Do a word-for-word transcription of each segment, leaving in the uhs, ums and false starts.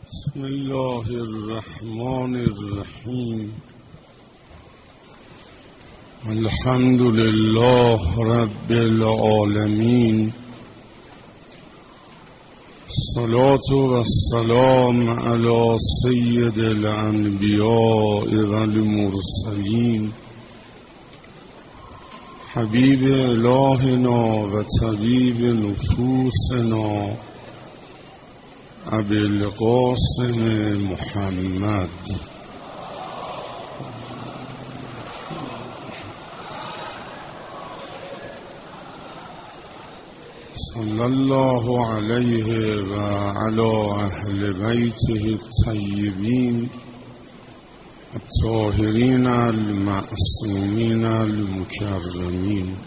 بسم الله الرحمن الرحیم. الحمد لله رب العالمین. الصلاة والسلام علی سید الانبیاء والمرسلین حبیب الهنا و طبیب نفوسنا ابی القاسم محمد صلی الله علیه و علی اهل بیته الطیبین الطاهرین المعصومین المکرمین.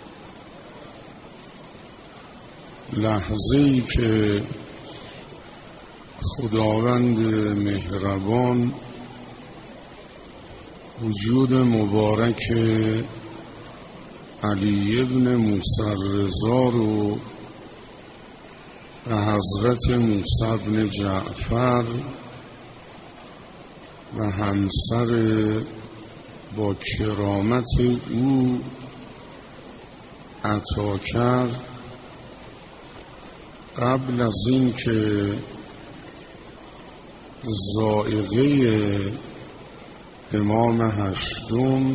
لحظه‌ای که خداوند مهربان وجود مبارک علی ابن موسی رضا رو و حضرت موسی ابن جعفر و همسر با کرامت او عطا کرد، قبل از این که ذائقه امام هشتم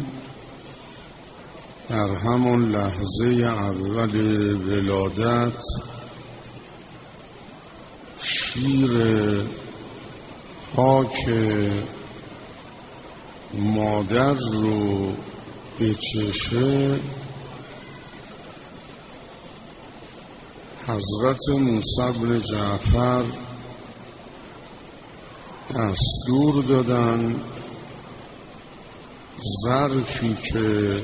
در همون لحظه اول ولادت شیر پاک مادر رو بچشه، حضرت موسی بن جعفر دستور دادن ظرفی که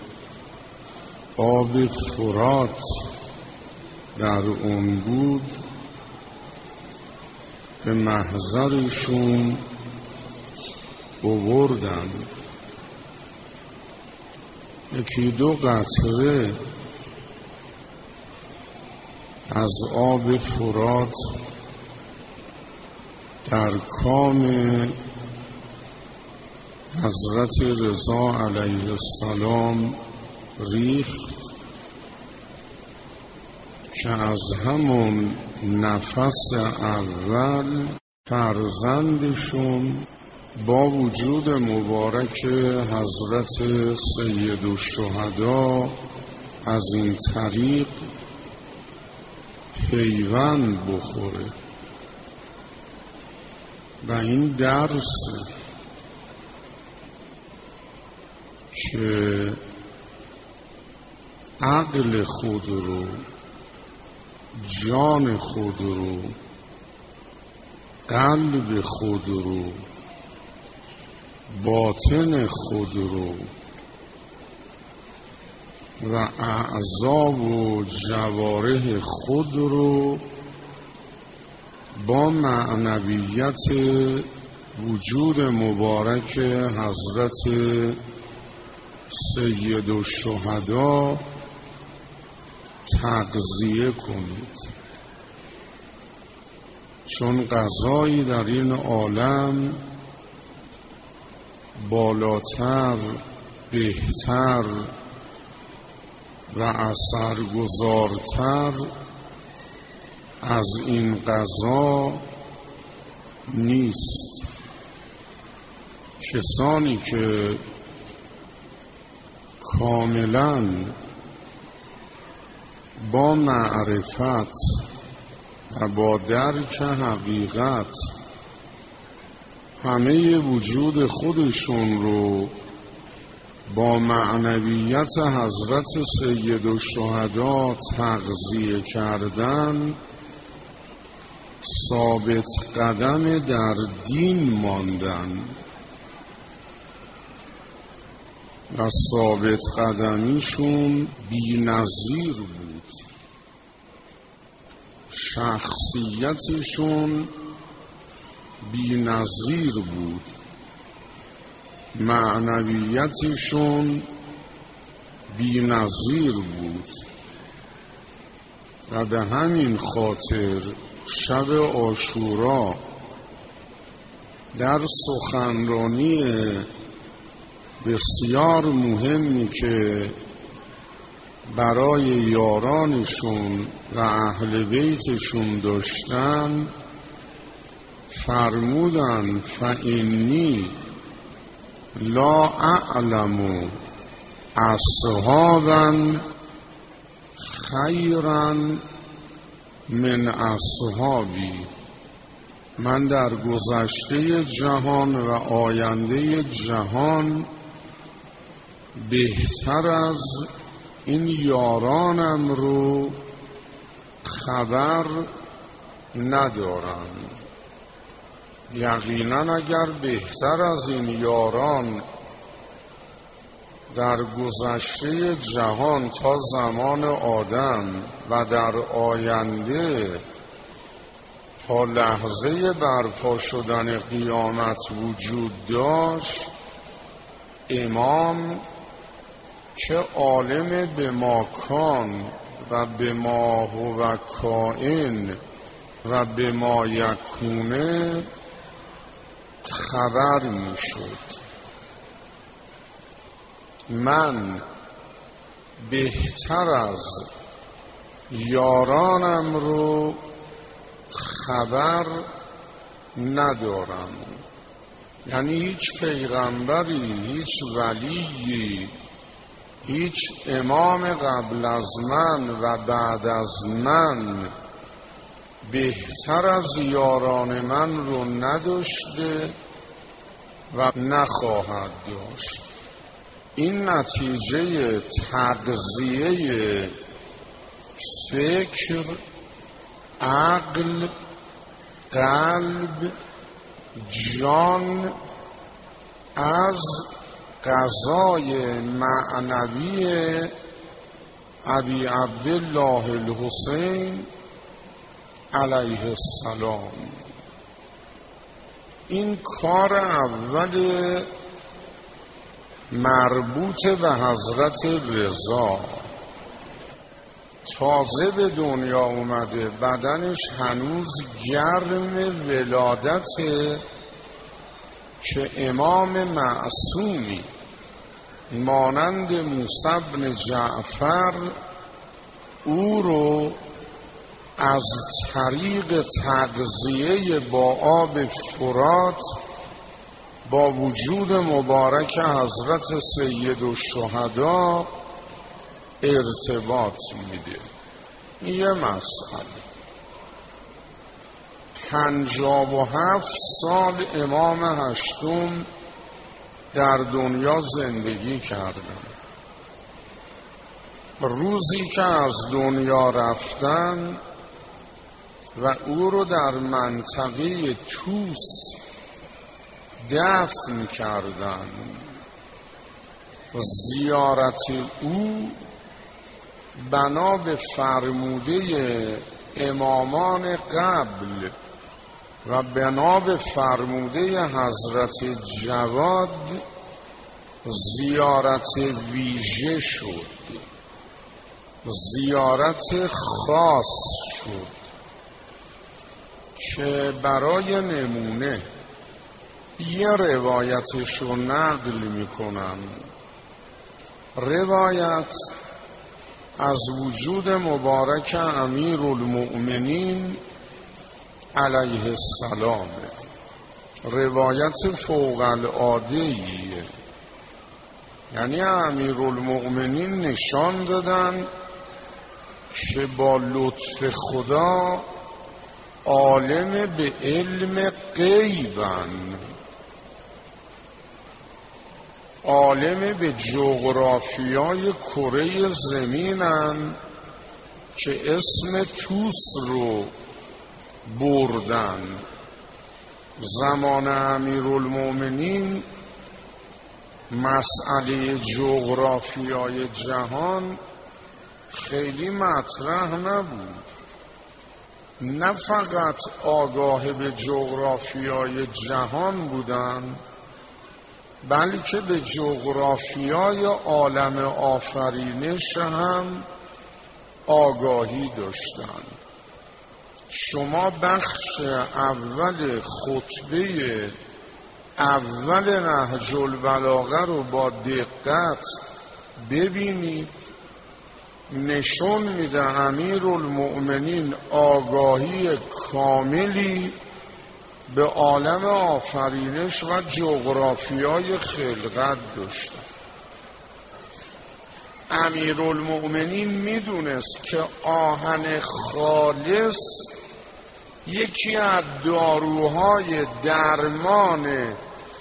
آب فرات در اون بود به محضرشون آوردن. یکی دو قطره از آب فرات در کام حضرت رضا علیه السلام ریخت که از همون نفس اول فرزندشون با وجود مبارک حضرت سید الشهدا از این طریق پیوند بخوره. و این درس که عقل خود رو، جان خود رو، قلب خود رو، باطن خود رو و اعضا و جوارح خود رو با معنویت وجود مبارک حضرت سید الشهدا تغذیه کنید، چون غذایی در این عالم بالاتر، بهتر و اثرگذارتر از این غذا نیست. کسانی که کاملا با معرفت و با درک حقیقت همه وجود خودشون رو با معنویت حضرت سید الشهدا تغذیه کردن، ثابت قدم در دین ماندن و ثابت قدمیشون بی نظیر بود. شخصیتشون بی نظیر بود، معنویتشون بی نظیر بود و به همین خاطر شب عاشورا در سخنرانی بسیار مهمی که برای یارانشون و اهل بیتشون داشتن فرمودن فإنی لا اعلم اصحابا خیرا من اصحابی. من در گذشته جهان و آینده جهان بهتر از این یارانم رو خبر ندارم. یقینا اگر بهتر از این یاران در گذشته جهان تا زمان آدم و در آینده تا لحظه برپا شدن قیامت وجود داشت، امام چه عالم به ما کان و به ما هو کائن و به ما یکونه خبر می شد. من بهتر از یارانم رو خبر ندارم. یعنی هیچ پیغمبری، هیچ ولیی، هیچ امام قبل از من و بعد از من بهتر از یاران من رو نداشته و نخواهد داشت. این نتیجه تغذیه فکر، عقل، قلب، جان از غذای معنوی ابی عبدالله الحسین علیه السلام. این کار اول مربوط به حضرت رضا، تازه به دنیا اومده، بدنش هنوز گرم ولادته که امام معصومی مانند موسی بن جعفر او رو از طریق تغذیه با آب فرات با وجود مبارک حضرت سید الشهدا ارتباط میده. یه مسئله. پنجاب و هفت سال امام هشتم در دنیا زندگی کردن. روزی که از دنیا رفتن و او رو در منطقه توس دفن کردن، زیارت او بنا به فرموده امامان قبل و بنا به فرموده حضرت جواد زیارت ویژه شد، زیارت خاص شد. که برای نمونه یه روایتش رو نقل میکنم. روایت از وجود مبارک امیر المؤمنین علیه السلام، روایت فوق العاده‌ایه. یعنی امیر المؤمنین نشان دادن که با لطف خدا عالم به علم غیبن، عالم به جغرافیای کره زمینن که اسم توس رو بردن. زمان امیرالمومنین مسئله جغرافیای جهان خیلی مطرح نبود. نه فقط آگاه به جغرافیای جهان بودن، بلکه به جغرافیای عالم آفرینش هم آگاهی داشتن. شما بخش اول خطبه اول نهج البلاغه رو با دقت ببینید، نشون میده امیرالمؤمنین آگاهی کاملی به عالم آفرینش و جغرافیای خلقت داشتن. امیرالمؤمنین میدونست که آهن خالص یکی از داروهای درمان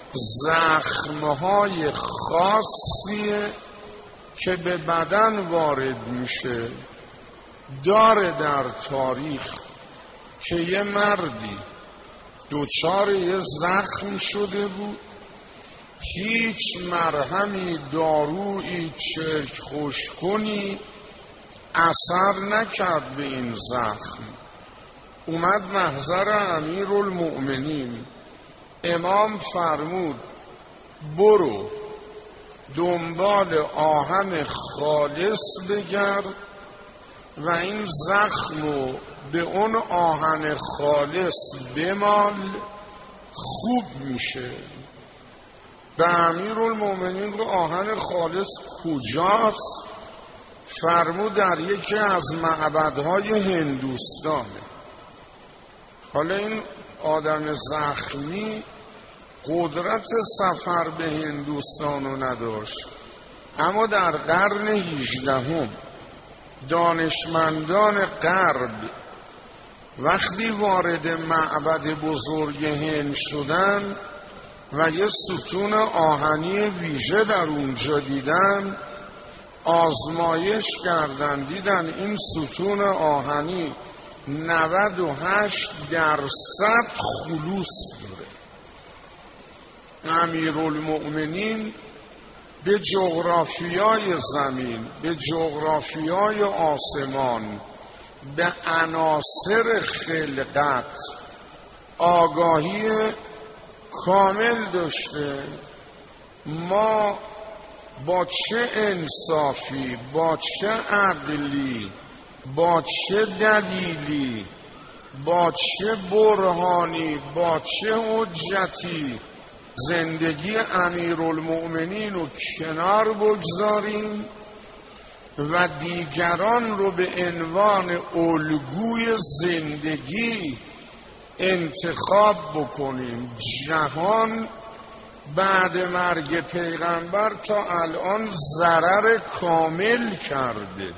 زخمهای خاصیه که به بدن وارد میشه. داره در تاریخ که یه مردی دوچار یه زخم شده بود، هیچ مرهمی، دارویی، چرک خوشکنی اثر نکرد به این زخم. اومد محضر امیرالمؤمنین، امام فرمود برو دنبال آهن خالص بگرد و این زخمو به اون آهن خالص بمال، خوب میشه. به امیرالمؤمنین گفت آهن خالص کجاست؟ فرمود در یکی از معبدهای هندوستانه. حالا این آدم زخمی قدرت سفر به هندوستان رو نداشت، اما در قرن هجدهم دانشمندان غرب وقتی وارد معبد بزرگ هند شدن و یه ستون آهنی ویژه در اونجا دیدن، آزمایش کردن، دیدن این ستون آهنی نود و هشت درصد خلوص داره. امیرالمؤمنین به جغرافیای زمین، به جغرافیای آسمان، به عناصر خلقت آگاهی کامل داشته. ما با چه انصافی، با چه عدلی، با چه دلیلی، با چه برهانی، با چه حجتی زندگی امیرالمؤمنین رو کنار بگذاریم و دیگران رو به عنوان الگوی زندگی انتخاب بکنیم. جهان بعد مرگ پیغمبر تا الان ضرر کامل کرده.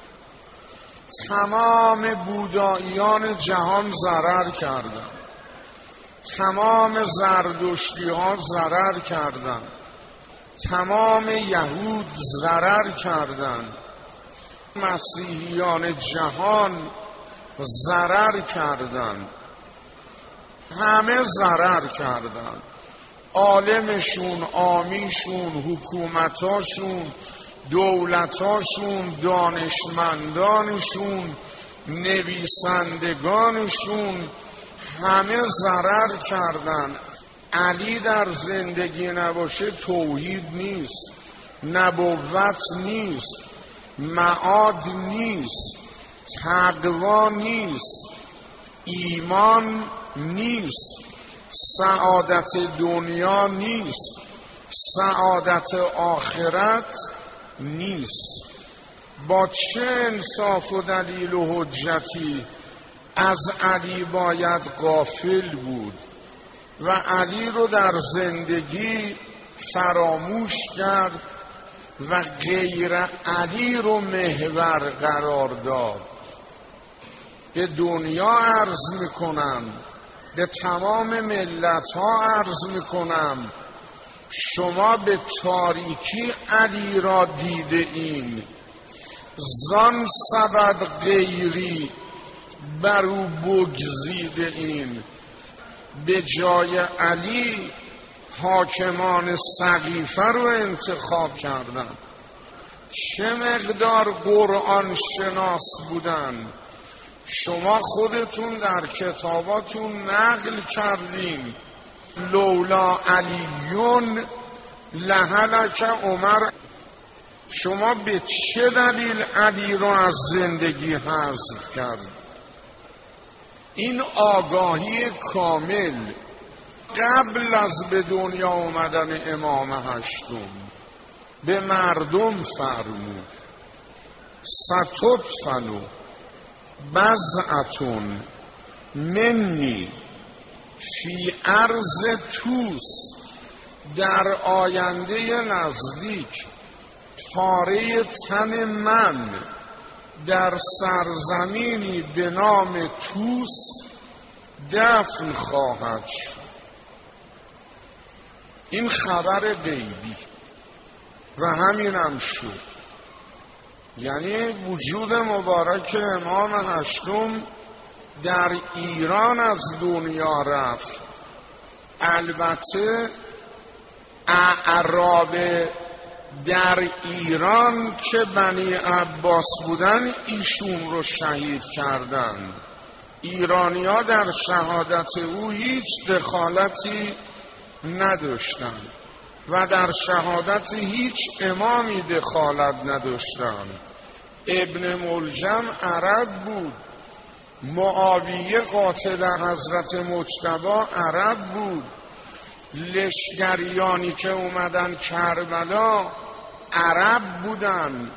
تمام بوداییان جهان ضرر کردن، تمام زردشتی ها ضرر کردن، تمام یهود ضرر کردن، مسیحیان جهان ضرر کردن، همه ضرر کردن. عالمشون، عامیشون، حکومتاشون، دولتاشون، دانشمندانشون، نویسندگانشون همه ضرر کردن. علی در زندگی نباشه توحید نیست، نبوت نیست، معاد نیست، تقوا نیست، ایمان نیست، سعادت دنیا نیست، سعادت آخرت نیست. با چه انصاف و دلیل و حجتی از علی باید غافل بود و علی رو در زندگی فراموش کرد و غیر علی رو محور قرار داد. به دنیا عرض میکنم، به تمام ملت ها عرض میکنم، شما به تاریکی علی را دیده این، زان سبب غیری بر او بگزیده این. به جای علی حاکمان سقیفه رو انتخاب کردن. چه مقدار قرآن شناس بودن، شما خودتون در کتاباتون نقل کردین. لولا علیون لهلک عمر. شما به چه دلیل علی رو از زندگی حذف کرد؟ این آگاهی کامل قبل از به دنیا آمدن امام هشتم به مردم فرمود ستدفن بضعة منی فی ارض توس، در آینده نزدیک پاره تن من در سرزمینی به نام توس دفن خواهد شد. این خبر غیبی و همین هم شد. یعنی وجود مبارک امام هشتم در ایران از دنیا رفت. البته اعراب در ایران که بنی عباس بودن ایشون رو شهید کردن. ایرانی ها در شهادت او هیچ دخالتی نداشتن و در شهادت هیچ امامی دخالت نداشتن. ابن ملجم عرب بود، معاویه قاتل حضرت مجتبی عرب بود، لشکریانی که اومدن کربلا عرب بودن،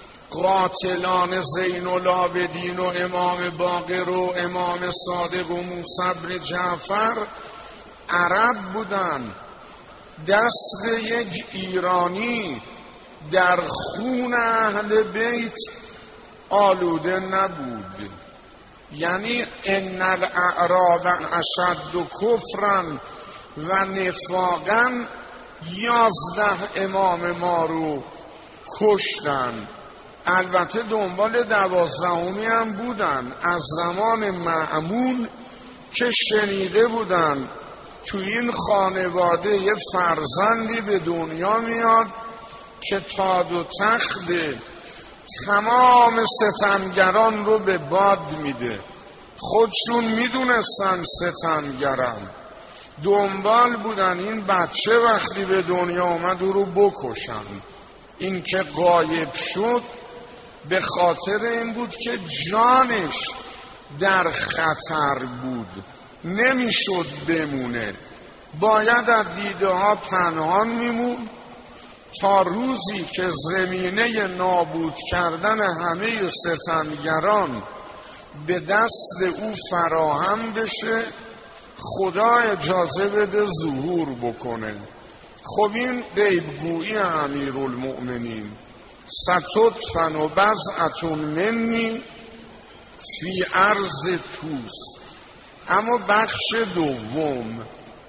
قاتلان زین العابدین و امام باقر و امام صادق و موسی بن جعفر عرب بودن. دست یک ایرانی در خون اهل بیت آلوده نبود. یعنی ان الاعراب اشد کفرا و نفاقا، یازده امام ما رو کشتن. البته دنبال دوازدهمی هم بودن از زمان مأمون که شنیده بودن تو این خانواده یه فرزندی به دنیا میاد که تاج و تخت تمام ستمگران رو به باد میده. خودشون میدونستن ستمگرن، دنبال بودن این بچه وقتی به دنیا اومد او رو بکشن. این که غایب شد به خاطر این بود که جانش در خطر بود، نمیشد بمونه، باید از دیده ها پنهان میمون تا روزی که زمینه نابود کردن همه ستمگران به دست او فراهم بشه، خدا اجازه بده ظهور بکنه. خب این غیبگویی امیرالمؤمنین ستدفن بضعة منی فی ارض توس. اما بخش دوم،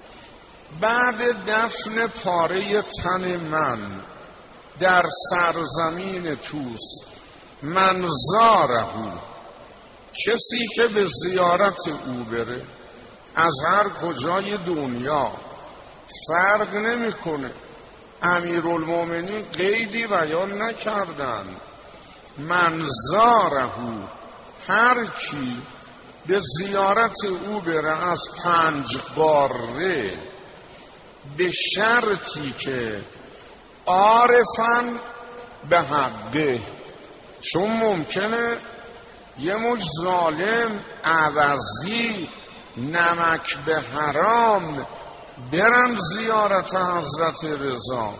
بعد دفن پاره تن من در سرزمین توس، من زاره، کسی که به زیارت او بره از هر کجای دنیا فرق نمیکنه. امیرالمؤمنین قیدی بیان نکردن. من زاره، هر کی به زیارت او بره از پنج باره، به شرطی که عارفن به حقه. چون ممکنه یه مش ظالم عوضی نمک به حرام برن زیارت حضرت رضا.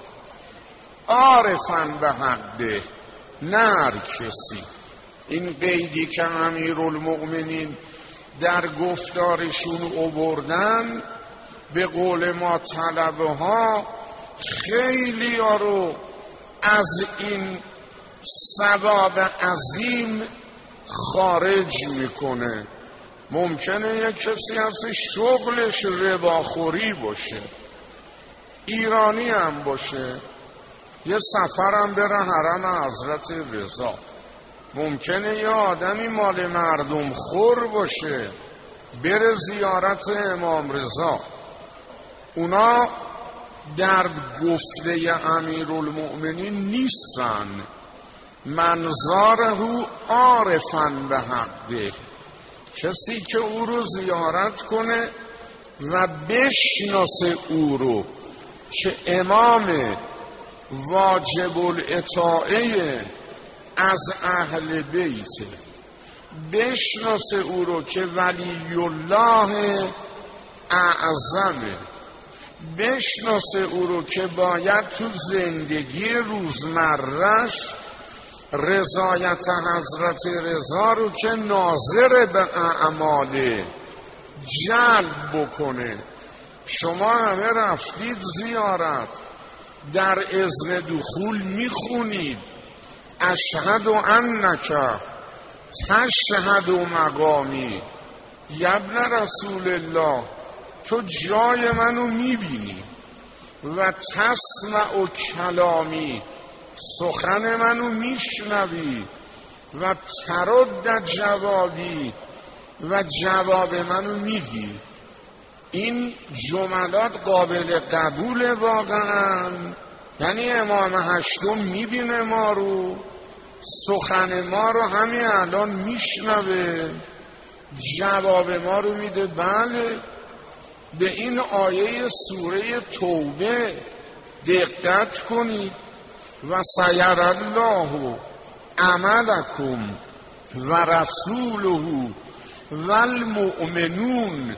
عارفن به حقه، نه هر کسی. این قیدی که امیرالمؤمنین در گفتارشون آوردن به قول ما طلبه ها خیلی ها رو از این ثواب عظیم خارج میکنه. ممکنه یک کسی هست شغلش رباخوری باشه، ایرانی هم باشه، یه سفرم بره حرم حضرت رضا. ممکنه یه آدمی مال مردم خور باشه بره زیارت امام رضا. اونا در گفته امیرالمؤمنین نیستن. من زاره عارفن به حقه، کسی که او رو زیارت کنه و بشناسه او رو که امام واجب الاطاعه از اهل بیته، بشناسه او رو که ولی الله اعظمه، بشناسه او رو که باید تو زندگی روزمرش رضایت حضرت رضا رو که ناظر به اعماله جلب بکنه. شما همه رفتید زیارت، در اذن دخول میخونید اشهد انک تشهد مقامی، یبن رسول الله تو جای منو میبینی و تسمع کلامی سخن منو میشنوی و ترد جوابی و جواب منو میدی. این جملات قابل قبول واقعا، یعنی امام هشتم میبینه ما رو، سخن ما رو همین الان میشنوه، جواب ما رو میده. بله، به این آیه سوره توبه دقت کنید. و سیر الله عملکم و رسوله و المؤمنون.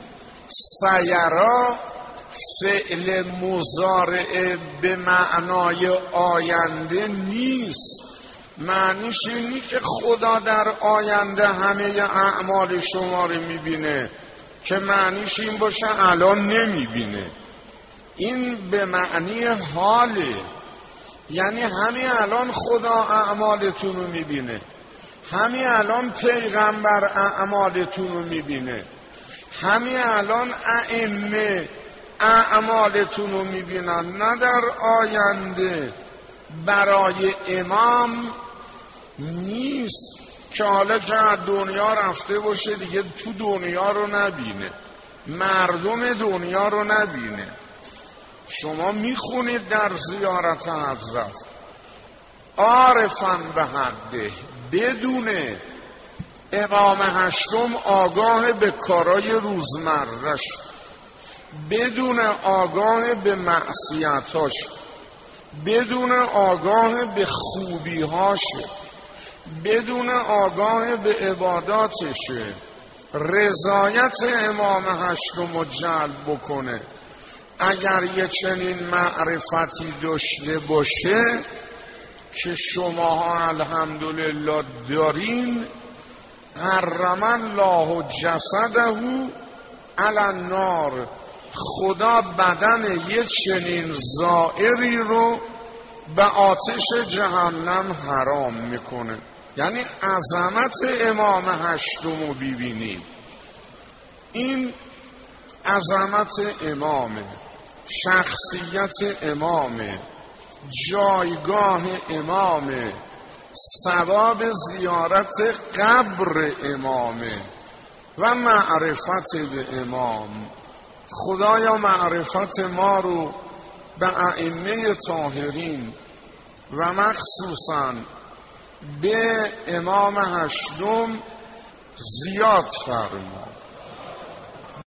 سیرا فعل مضارع به معنای آینده نیست، معنیش اینی که خدا در آینده همه اعمال شما رو میبینه، که معنیش این باشه الان نمیبینه. این به معنی حاله، یعنی همین الان خدا اعمالتون رو میبینه، همین الان پیغمبر اعمالتون رو میبینه، همین الان ائمه اعمالتون رو میبینن، نه در آینده. برای امام نیست که حالا که دنیا رفته باشه دیگه تو دنیا رو نبینه، مردم دنیا رو نبینه. شما میخونید در زیارت حضرت عارفاً به حده، بدون امام هشتم آگاه به کارای روزمرش، بدون آگاه به معصیتاش، بدون آگاه به خوبیهاش، بدون آگاه به عباداتشه، رضایت امام هشتم رو جلب بکنه. اگر یه چنین معرفتی داشته باشه که شماها الحمدلله دارین، حرم الله جسده علی النار، خدا بدن یه چنین زائری رو به آتش جهنم حرام میکنه. یعنی عظمت امام هشتم رو ببینید، این عظمت امامه، شخصیت امامه، جایگاه امامه، ثواب زیارت قبر امامه و معرفت به امام. خدایا معرفت ما رو به ائمه طاهرین و مخصوصاً به امام هشتم زیاد فرما.